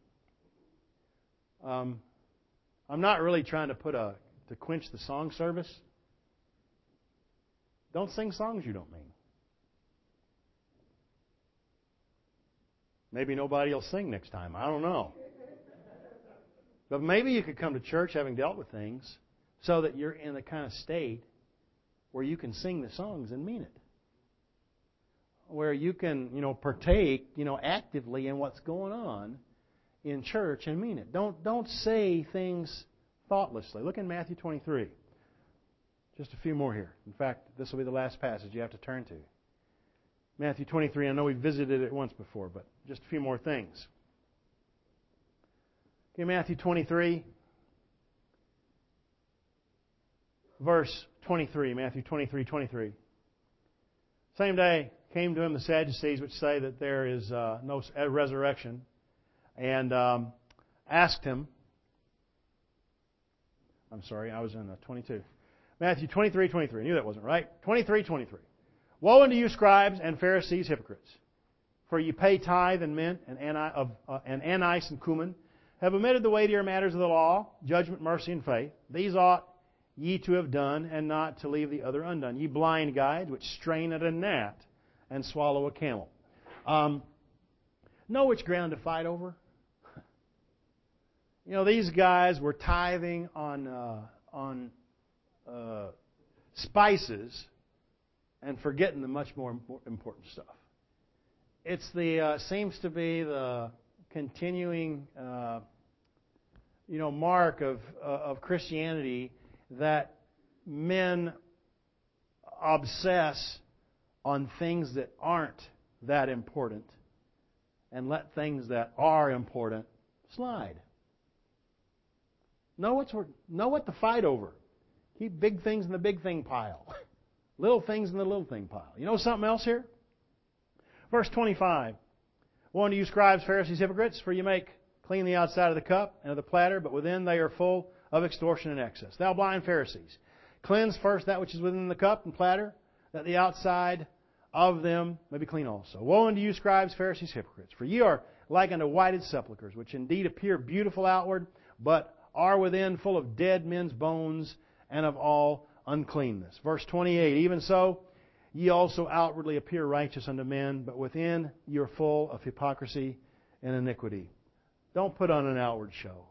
I'm not really trying to to quench the song service. Don't sing songs you don't mean. Maybe nobody will sing next time. I don't know. But maybe you could come to church having dealt with things so that you're in the kind of state where you can sing the songs and mean it. Where you can, partake, actively in what's going on in church and mean it. Don't say things thoughtlessly. Look in Matthew 23. Just a few more here. In fact, this will be the last passage you have to turn to. Matthew 23, I know we visited it once before, but just a few more things. Okay, Matthew 23, verse 23. Matthew 23, 23. Same day came to him the Sadducees, which say that there is no resurrection, and asked him. I'm sorry, I was in 22. Matthew 23, 23. I knew that wasn't right. 23, 23. Woe unto you, scribes and Pharisees, hypocrites! For ye pay tithe and mint and anise and cumin, have omitted the weightier matters of the law, judgment, mercy, and faith. These ought ye to have done, and not to leave the other undone. Ye blind guides, which strain at a gnat and swallow a camel. Know which ground to fight over? These guys were tithing on spices and forgetting the much more important stuff. It's seems to be the continuing mark of Christianity that men obsess on things that aren't that important and let things that are important slide. Know what to fight over. Keep big things in the big thing pile. Little things in the little thing pile. You know something else here? Verse 25. Woe unto you, scribes, Pharisees, hypocrites, for you make clean the outside of the cup and of the platter, but within they are full of extortion and excess. Thou blind Pharisees, cleanse first that which is within the cup and platter, that the outside of them may be clean also. Woe unto you, scribes, Pharisees, hypocrites, for ye are like unto whited sepulchres, which indeed appear beautiful outward, but are within full of dead men's bones and of all uncleanness. Verse 28, Even so, ye also outwardly appear righteous unto men, but within ye are full of hypocrisy and iniquity. Don't put on an outward show.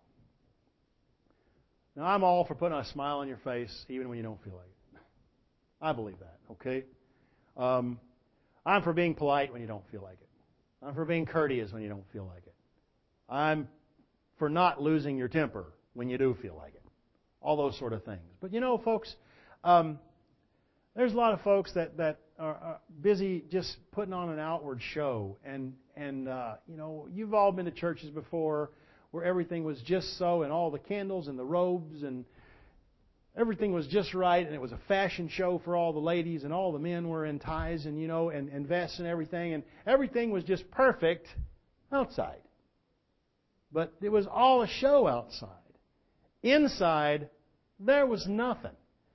Now, I'm all for putting a smile on your face even when you don't feel like it. I believe that, okay? I'm for being polite when you don't feel like it. I'm for being courteous when you don't feel like it. I'm for not losing your temper when you do feel like it. All those sort of things. But folks, there's a lot of folks that are busy just putting on an outward show. And you've all been to churches before where everything was just so, and all the candles and the robes and everything was just right, and it was a fashion show for all the ladies, and all the men were in ties and and vests and everything was just perfect outside. But it was all a show outside. Inside, there was nothing.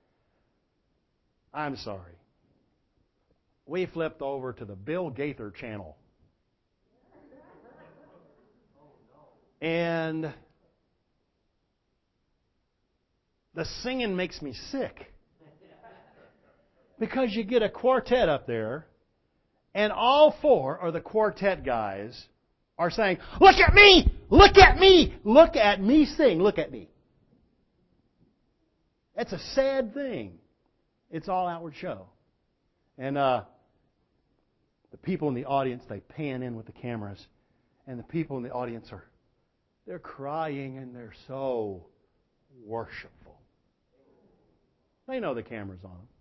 I'm sorry. We flipped over to the Bill Gaither channel. And the singing makes me sick. Because you get a quartet up there, and all four of the quartet guys are saying, "Look at me! Look at me! Look at me sing! Look at me!" It's a sad thing. It's all outward show. And the people in the audience, they pan in with the cameras, and the people in the audience are They're crying and they're so worshipful. They know the camera's on them.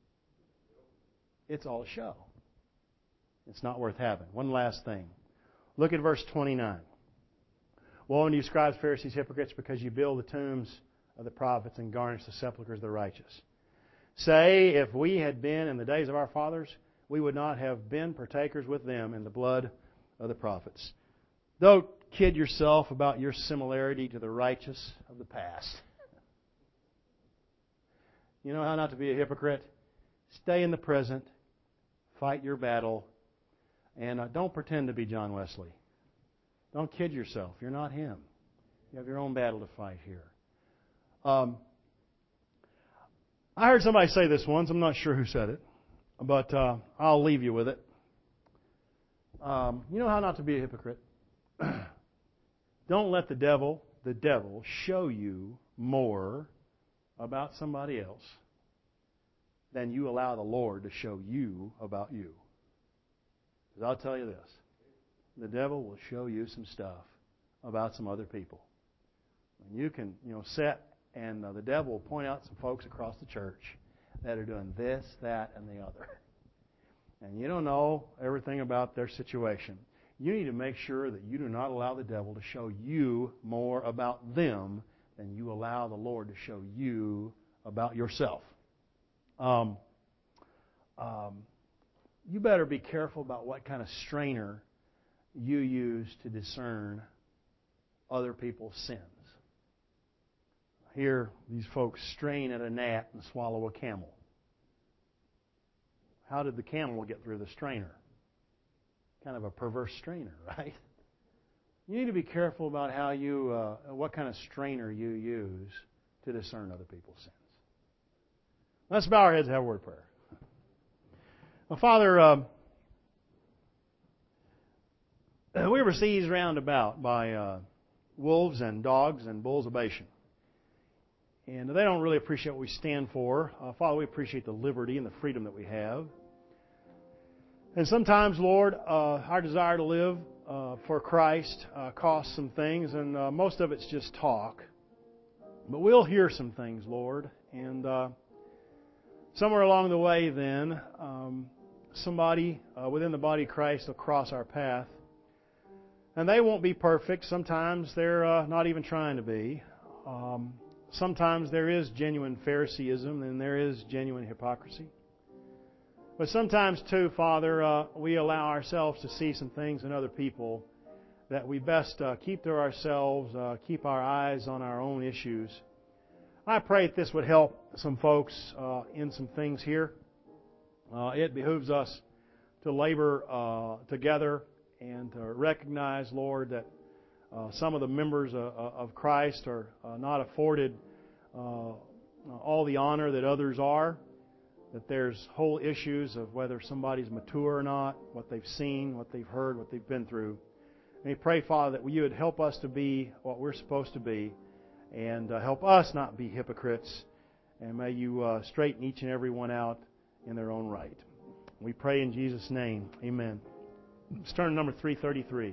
It's all show. It's not worth having. One last thing. Look at verse 29. Woe unto you, scribes, Pharisees, hypocrites, because you build the tombs of the prophets and garnish the sepulchres of the righteous. Say, if we had been in the days of our fathers, we would not have been partakers with them in the blood of the prophets. Don't kid yourself about your similarity to the righteous of the past. You know how not to be a hypocrite? Stay in the present, fight your battle, and don't pretend to be John Wesley. Don't kid yourself. You're not him. You have your own battle to fight here. I heard somebody say this once. I'm not sure who said it, but I'll leave you with it. You know how not to be a hypocrite? Don't let the devil, show you more about somebody else than you allow the Lord to show you about you. Because I'll tell you this. The devil will show you some stuff about some other people. And you can, sit and the devil will point out some folks across the church that are doing this, that, and the other. And you don't know everything about their situation. You need to make sure that you do not allow the devil to show you more about them than you allow the Lord to show you about yourself. You better be careful about what kind of strainer you use to discern other people's sins. Here, these folks strain at a gnat and swallow a camel. How did the camel get through the strainer? Kind of a perverse strainer, right? You need to be careful about how what kind of strainer you use to discern other people's sins. Let's bow our heads and have a word of prayer. Well, Father, we were seized round about by wolves and dogs and bulls of Bashan. And they don't really appreciate what we stand for. Father, we appreciate the liberty and the freedom that we have. And sometimes, Lord, our desire to live for Christ costs some things, and most of it's just talk. But we'll hear some things, Lord. And somewhere along the way then, somebody within the body of Christ will cross our path. And they won't be perfect. Sometimes they're not even trying to be. Sometimes there is genuine Phariseeism and there is genuine hypocrisy. But sometimes too, Father, we allow ourselves to see some things in other people that we best keep to ourselves, keep our eyes on our own issues. I pray that this would help some folks in some things here. It behooves us to labor together and to recognize, Lord, that some of the members of Christ are not afforded all the honor that others are. That there's whole issues of whether somebody's mature or not, what they've seen, what they've heard, what they've been through. And we pray, Father, that you would help us to be what we're supposed to be and help us not be hypocrites. And may you straighten each and every one out in their own right. We pray in Jesus' name. Amen. Let's turn to number 333.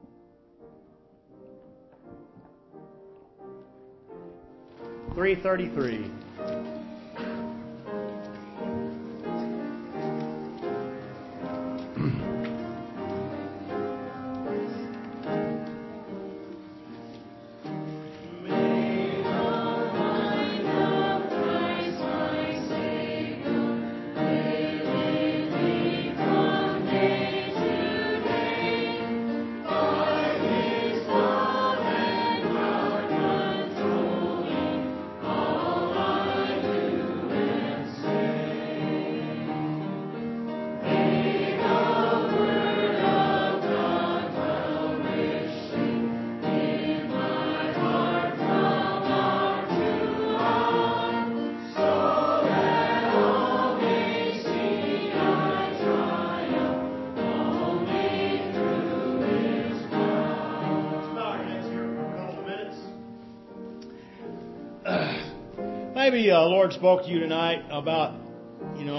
Maybe the Lord spoke to you tonight about,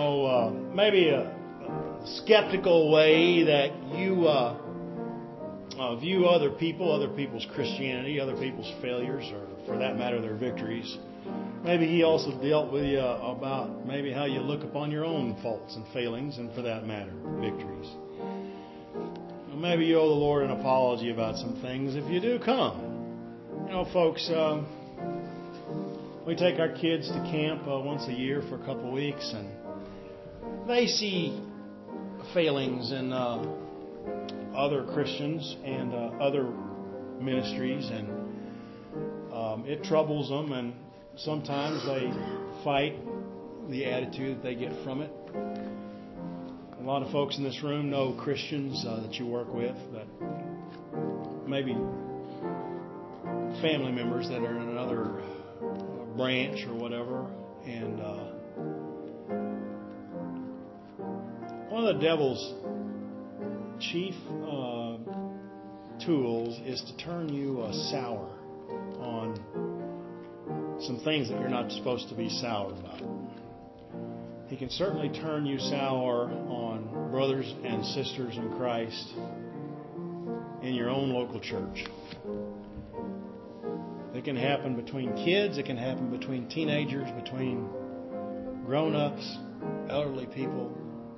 maybe a skeptical way that you view other people, other people's Christianity, other people's failures, or for that matter, their victories. Maybe He also dealt with you about maybe how you look upon your own faults and failings, and for that matter, victories. Maybe you owe the Lord an apology about some things. If you do, come. Folks, we take our kids to camp once a year for a couple of weeks, and they see failings in other Christians and other ministries, and it troubles them, and sometimes they fight the attitude that they get from it. A lot of folks in this room know Christians that you work with, but maybe family members that are in another branch or whatever. And one of the devil's chief tools is to turn you sour on some things that you're not supposed to be sour about. He can certainly turn you sour on brothers and sisters in Christ in your own local church. It can happen between kids. It can happen between teenagers, between grown-ups, elderly people.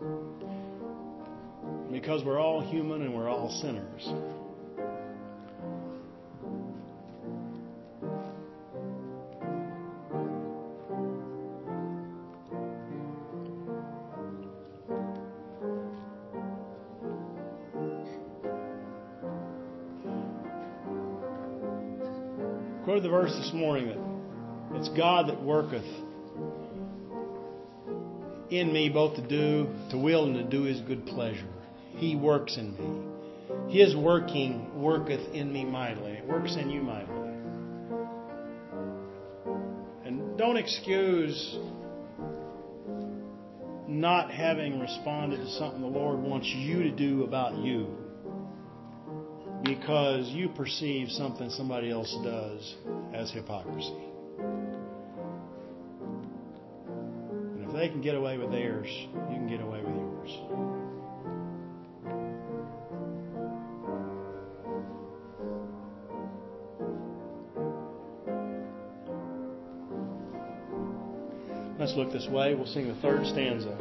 Because we're all human and we're all sinners. Quoted the verse this morning that it's God that worketh in me both to will and to do His good pleasure. He works in me. His working worketh in me mightily. It works in you mightily. And don't excuse not having responded to something the Lord wants you to do about you because you perceive something somebody else does as hypocrisy. And if they can get away with theirs, you can get away with yours. Let's look this way. We'll sing the third stanza.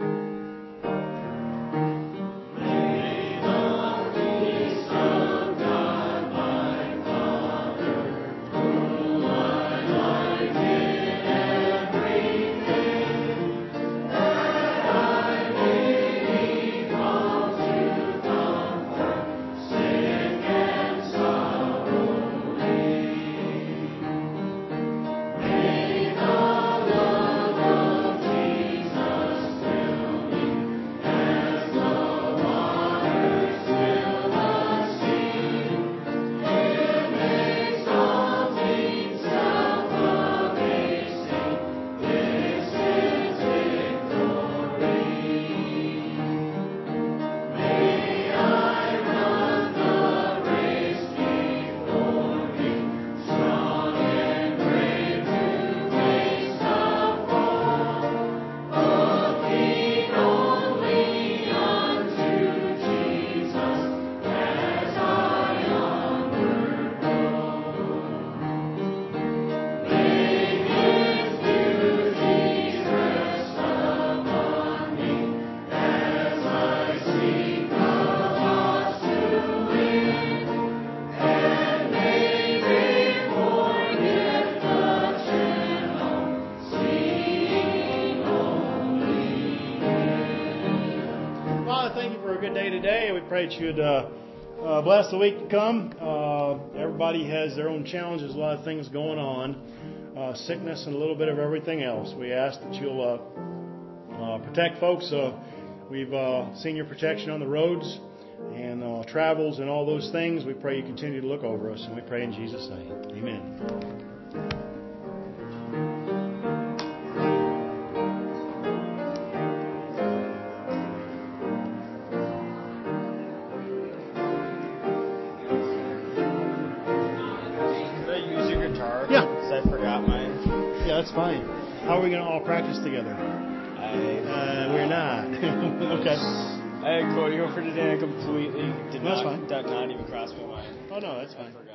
Pray that you'd bless the week to come. Everybody has their own challenges, a lot of things going on, sickness and a little bit of everything else. We ask that you'll protect folks. We've seen your protection on the roads and travels and all those things. We pray you continue to look over us, and we pray in Jesus' name. Amen. That's fine. How are we going to all practice together? We're not. Okay. I had Cody over today. I completely did That's not. Fine. That not even crossed my mind. no, that's fine.